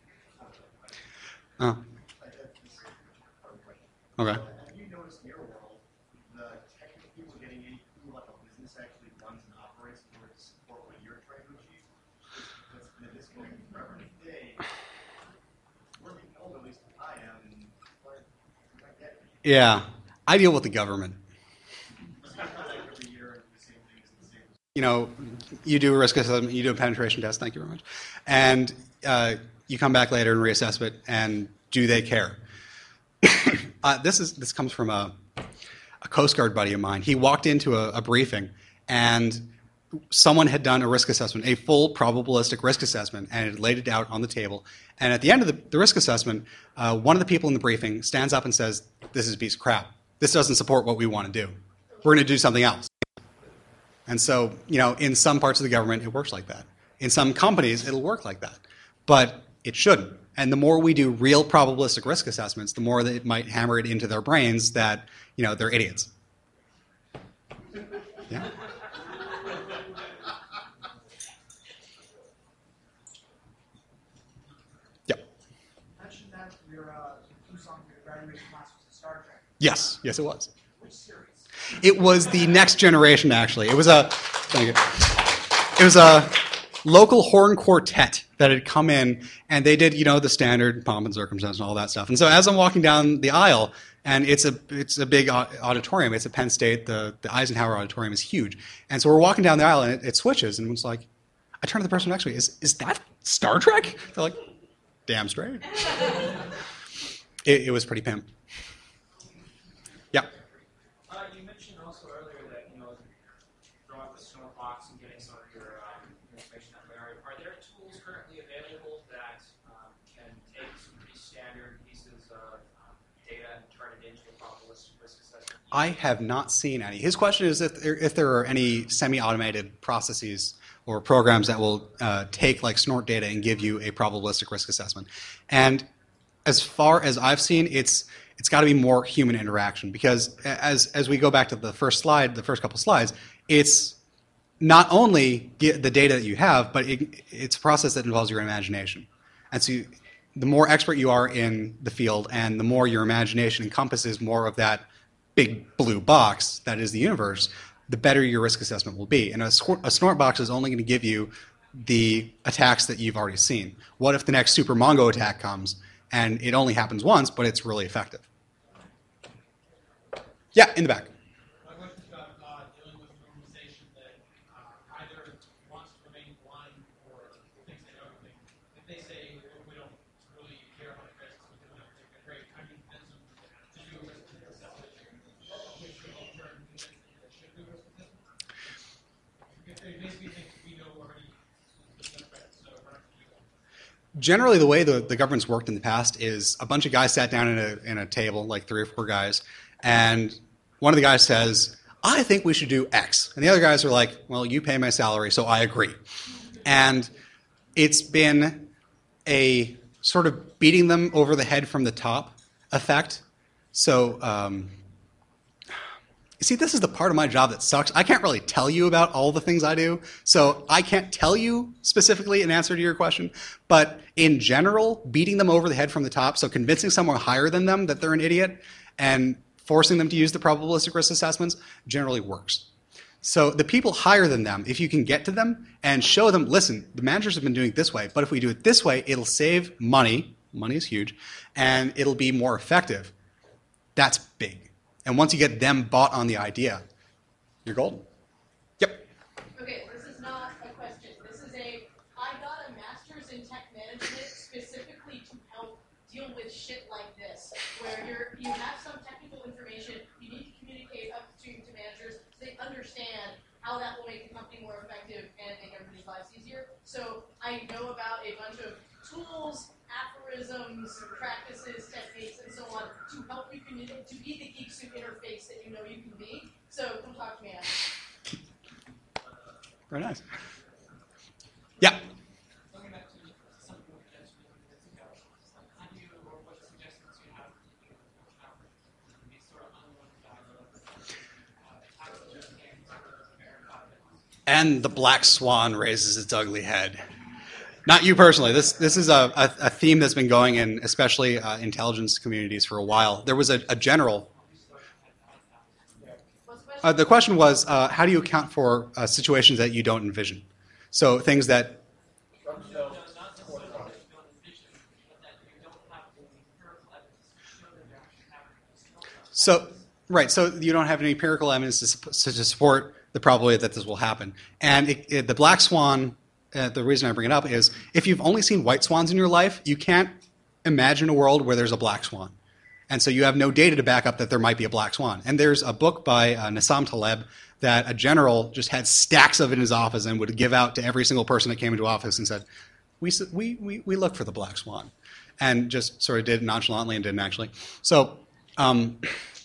Uh, like that's just part of the question. okay. So have you noticed in your world the technical people getting any clue about how business actually runs and operates in order to support what you're trying to achieve? That's been a disconnect forever. Today, we're being told, at least I am, like, like that. Yeah. I deal with the government. Like every year, the same thing is the same. You know, you do a risk assessment, you do a penetration test, thank you very much, and uh, you come back later and reassess it, and do they care? uh, this is this comes from a, a Coast Guard buddy of mine. He walked into a, a briefing, and someone had done a risk assessment, a full probabilistic risk assessment, and had laid it out on the table. And at the end of the, the risk assessment, uh, one of the people in the briefing stands up and says, "This is a piece of crap. This doesn't support what we want to do. We're going to do something else." And so, you know, in some parts of the government, it works like that. In some companies, it'll work like that. But it shouldn't. And the more we do real probabilistic risk assessments, the more that it might hammer it into their brains that, you know, they're idiots. Yeah? Yeah. Mentioned that your uh, Tucson, your graduation class was a Star Trek. Yes. Yes, it was. Which series? It was the next generation, actually. It was a, thank you. It was a local horn quartet that had come in, and they did, you know, the standard pomp and circumstance and all that stuff. And so as I'm walking down the aisle, and it's a it's a big au- auditorium. It's at Penn State. The the Eisenhower Auditorium is huge. And so we're walking down the aisle, and it, it switches, and it's like, I turn to the person next to me. Is is that Star Trek? They're like, damn straight. it, it was pretty pimp. Yeah. Uh, you mentioned also earlier that, you know, throwing up the snort box and getting some of your um, information out there. Are there tools currently available that um, can take some pretty standard pieces of um, data and turn it into a probabilistic risk assessment? I have not seen any. His question is if there, if there are any semi-automated processes or programs that will uh, take like snort data and give you a probabilistic risk assessment. And as far as I've seen, it's it's got to be more human interaction, because as as we go back to the first slide, the first couple slides, it's not only get the data that you have, but it, it's a process that involves your imagination. And so you, the more expert you are in the field, and the more your imagination encompasses more of that big blue box that is the universe, the better your risk assessment will be. And a, a snort box is only going to give you the attacks that you've already seen. What if the next Super Mongo attack comes and it only happens once, but it's really effective? Yeah, in the back. My question is about uh, dealing with an organization that uh, either wants to remain blind or thinks they know everything. If they say, when generally the way the, the government's worked in the past is a bunch of guys sat down in a, in a table, like three or four guys, and one of the guys says, I think we should do X. And the other guys are like, well, you pay my salary, so I agree. And it's been a sort of beating them over the head from the top effect. So, um, see, this is the part of my job that sucks. I can't really tell you about all the things I do, so I can't tell you specifically an answer to your question. But in general, beating them over the head from the top, so convincing someone higher than them that they're an idiot and forcing them to use the probabilistic risk assessments generally works. So the people higher than them, if you can get to them and show them, listen, the managers have been doing it this way, but if we do it this way, it'll save money, money is huge, and it'll be more effective. That's big. And once you get them bought on the idea, you're golden. Yep. Okay, this is not a question. This is a, I got a master's in tech management specifically to help deal with shit like this, where you're, you have some technical information, you need to communicate upstream to managers so they understand how that will make the company more effective and make everybody's lives easier. So I know about a bunch of tools, aphorisms, practices, techniques, and so on to help you communicate, to be the Geek Suit interface that you know you can be. So come talk to me after. Very nice. Yeah. Going back to something we just minutes ago, how do you, or what suggestions you have how these sort of unknown dialogue, uh, tactics and verify it? And the black swan raises its ugly head. Not you personally. This this is a, a, a theme that's been going in, especially uh, intelligence communities for a while. There was a, a general. Uh, the question was, uh, how do you account for uh, situations that you don't envision? So things that. So right. So you don't have any empirical evidence to, to support the probability that this will happen. And it, it, the black swan. Uh, the reason I bring it up is if you've only seen white swans in your life, you can't imagine a world where there's a black swan. And so you have no data to back up that there might be a black swan. And there's a book by uh, Nassam Taleb that a general just had stacks of in his office and would give out to every single person that came into office and said, we, we, we, we look for the black swan. And just sort of did it nonchalantly and didn't actually. So um,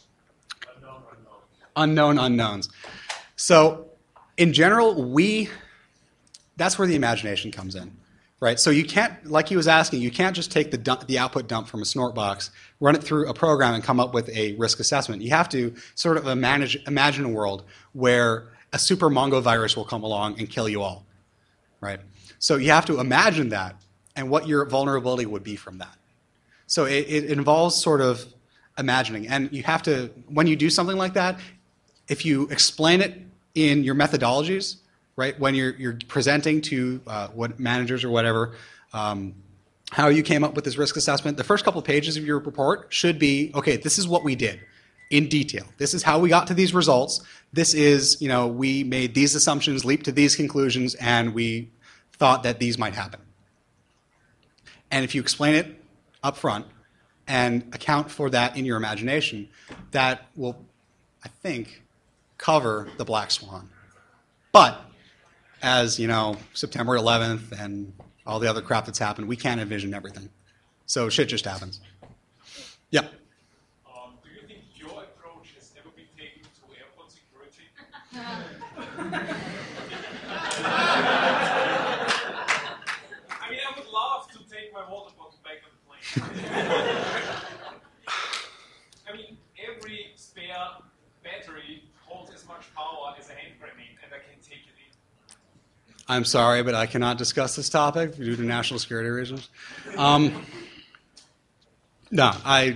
unknown unknowns. So in general, we... that's where the imagination comes in, right? So you can't, like he was asking, you can't just take the dump, the output dump from a snort box, run it through a program, and come up with a risk assessment. You have to sort of manage, imagine a world where a super Mongo virus will come along and kill you all, right? So you have to imagine that and what your vulnerability would be from that. So it, it involves sort of imagining, and you have to, when you do something like that, if you explain it in your methodologies, right? When you're, you're presenting to uh, what managers or whatever, um, how you came up with this risk assessment, the first couple of pages of your report should be, okay, this is what we did in detail. This is how we got to these results. This is, you know, we made these assumptions, leaped to these conclusions, and we thought that these might happen. And if you explain it up front and account for that in your imagination, that will, I think, cover the black swan. But as, you know, September eleventh and all the other crap that's happened, we can't envision everything. So shit just happens. Yeah. Um, do you think your approach has ever been taken to airport security? I mean, I would love to take my water bottle back on the plane. I mean, every spare battery holds as much power as a hand grenade, and I can take it in. I'm sorry, but I cannot discuss this topic due to national security reasons. Um, no, I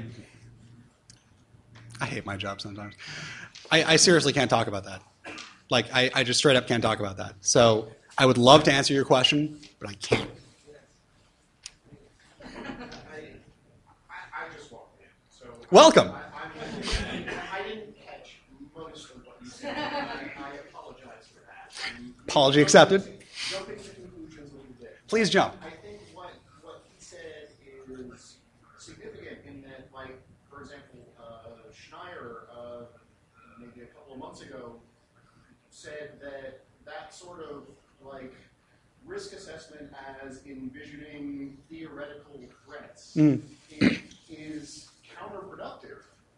I hate my job sometimes. I, I seriously can't talk about that. Like, I, I just straight up can't talk about that. So I would love to answer your question, but I can't. I, I just walked in. So Welcome. I, I, I didn't catch most of what you said. I, I apologize for that. And Apology accepted. Jumping to conclusions a little bit. Please jump. I think what, what he said is significant in that, like, for example, uh, Schneier, uh, maybe a couple of months ago, said that that sort of, like, risk assessment as envisioning theoretical threats Mm. it is counterproductive,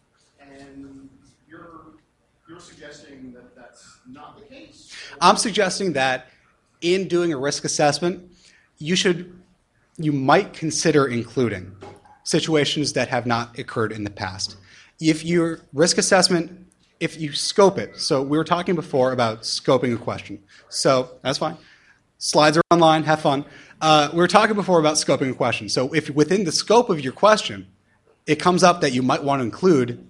and you're you're suggesting that that's not the case. I'm suggesting that in doing a risk assessment, you should, you might consider including situations that have not occurred in the past. If your risk assessment, if you scope it, so we were talking before about scoping a question. So that's fine. Slides are online, have fun. Uh, we were talking before about scoping a question. So if within the scope of your question, it comes up that you might want to include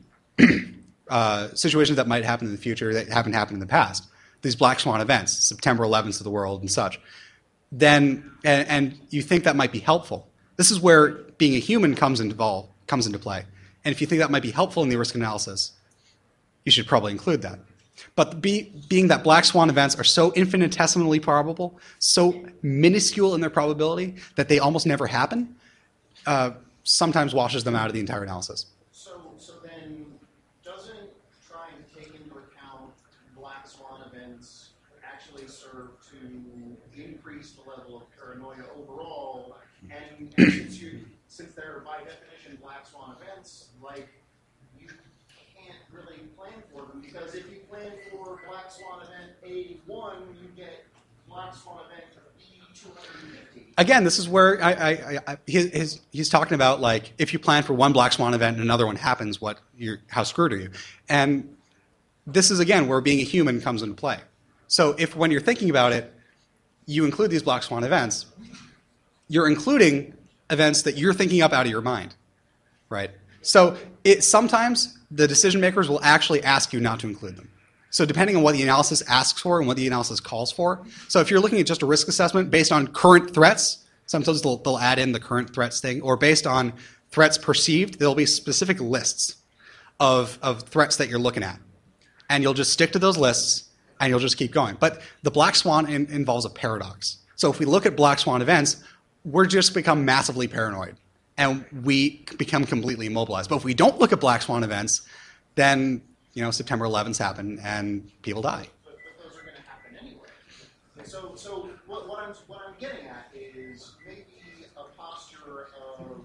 uh, situations that might happen in the future that haven't happened in the past, these black swan events, September eleventh of the world and such, then, and, and you think that might be helpful. This is where being a human comes into, vol- comes into play. And if you think that might be helpful in the risk analysis, you should probably include that. But be, being that black swan events are so infinitesimally probable, so minuscule in their probability that they almost never happen, uh, sometimes washes them out of the entire analysis. So, so then, doesn't trying to take into account black swan events actually serve to increase the level of paranoia overall? And, and since you, since they're by definition black swan events, like you can't really plan for them, because if you plan for black swan event A one, you get black swan event B two hundred fifty. Again, this is where I, I, I, his, his, he's talking about, like, if you plan for one black swan event and another one happens, what you're, how screwed are you? And this is, again, where being a human comes into play. So if when you're thinking about it, you include these black swan events, you're including events that you're thinking up out of your mind, right? So it, sometimes the decision makers will actually ask you not to include them. So depending on what the analysis asks for and what the analysis calls for. So if you're looking at just a risk assessment based on current threats, sometimes they'll, they'll add in the current threats thing, or based on threats perceived, there'll be specific lists of, of threats that you're looking at. And you'll just stick to those lists, and you'll just keep going. But the black swan in, involves a paradox. So if we look at black swan events, we're just become massively paranoid, and we become completely immobilized. But if we don't look at black swan events, then, you know, September eleventh happen and people die. But, but those are going to happen anyway. So, so what, what I'm what I'm getting at is maybe a posture of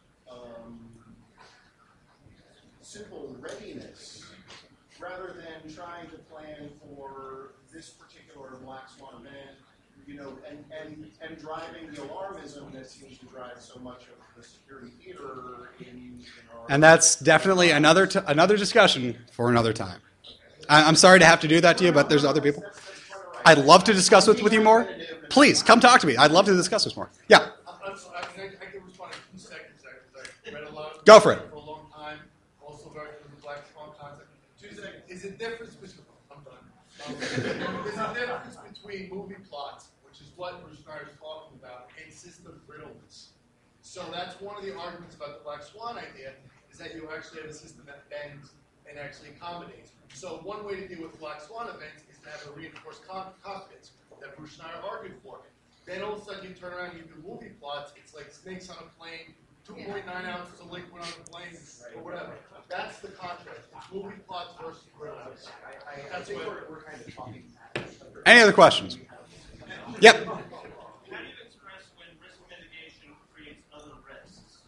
um, simple readiness, rather than trying to plan for this particular black swan event, you know, and, and, and driving the alarmism that seems to drive so much of the security theater in, in our... And that's definitely another t- another discussion for another time. I- I'm sorry to have to do that to you, but there's other people. I'd love to discuss it with you more. Please, come talk to me. I'd love to discuss this more. Yeah. I'm sorry, I can, I can respond in two seconds. I, I read a lot. Go for it. For a long time. Also very into the black swan concept. Two seconds. Is a difference between... I'm done. Um, there's a difference between movie plots, which is what Bruce Snyder is talking about, and system brittleness. So that's one of the arguments about the black swan idea, is that you actually have a system that bends and actually accommodates. So one way to deal with black swan events is to have a reinforced con- cockpits that Bruce Schneider argued for. Then all of a sudden you turn around and you do movie plots, it's like snakes on a plane, two point nine ounces of liquid on the plane, or whatever. That's the contrast. It's movie plots versus brittleness. I, I, I That's think what- we're, we're kind of talking... Any other questions? Yep. How do you express when risk mitigation creates other risks?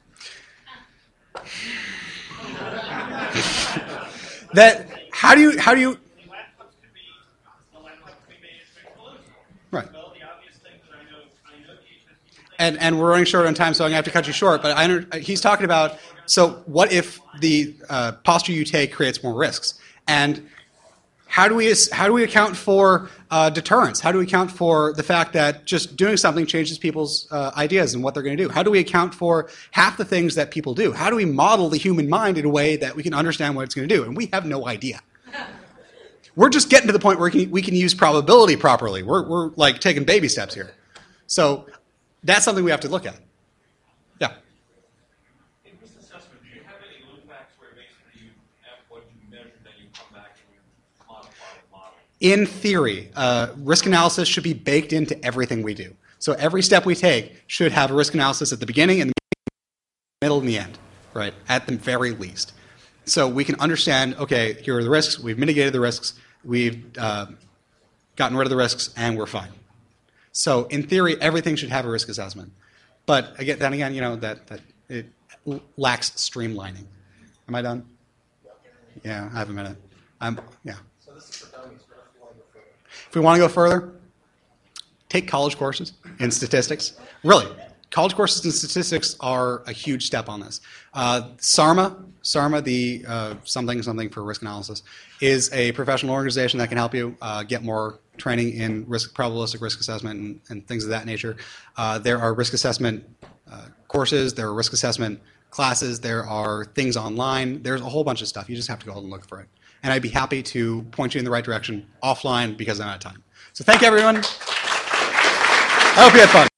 That how do you how do you The laptops could be the laptops could be made as explosive. right? Well, the obvious things that I know I know the H S people think And and we're running short on time, so I'm gonna have to cut you short. But I under, he's talking about, so what if the uh, posture you take creates more risks, and how do we how do we account for uh, deterrence? How do we account for the fact that just doing something changes people's uh, ideas and what they're going to do? How do we account for half the things that people do? How do we model the human mind in a way that we can understand what it's going to do? And we have no idea. We're just getting to the point where we can, we can use probability properly. We're we're like taking baby steps here. So that's something we have to look at. Yeah. In risk assessment, do you have any loop backs where basically you have what you measure, then you come back and you modify the model? In theory, uh, risk analysis should be baked into everything we do. So every step we take should have a risk analysis at the beginning and the middle and the end, right? At the very least. So we can understand, okay, here are the risks, we've mitigated the risks, we've uh, gotten rid of the risks, and we're fine. So in theory, everything should have a risk assessment. But again, then again, you know, that, that it lacks streamlining. Am I done? Yeah, I have a minute. I'm, yeah. So this is for dummies, but if you want to go further. If we want to go further, take college courses in statistics. Really, college courses in statistics are a huge step on this. Uh, SARMA, SARMA, the uh, something something for risk analysis, is a professional organization that can help you uh, get more training in risk, probabilistic risk assessment and, and things of that nature. Uh, there are risk assessment uh, courses. There are risk assessment classes. There are things online. There's a whole bunch of stuff. You just have to go and look for it. And I'd be happy to point you in the right direction offline because I'm out of time. So thank you, everyone. I hope you had fun.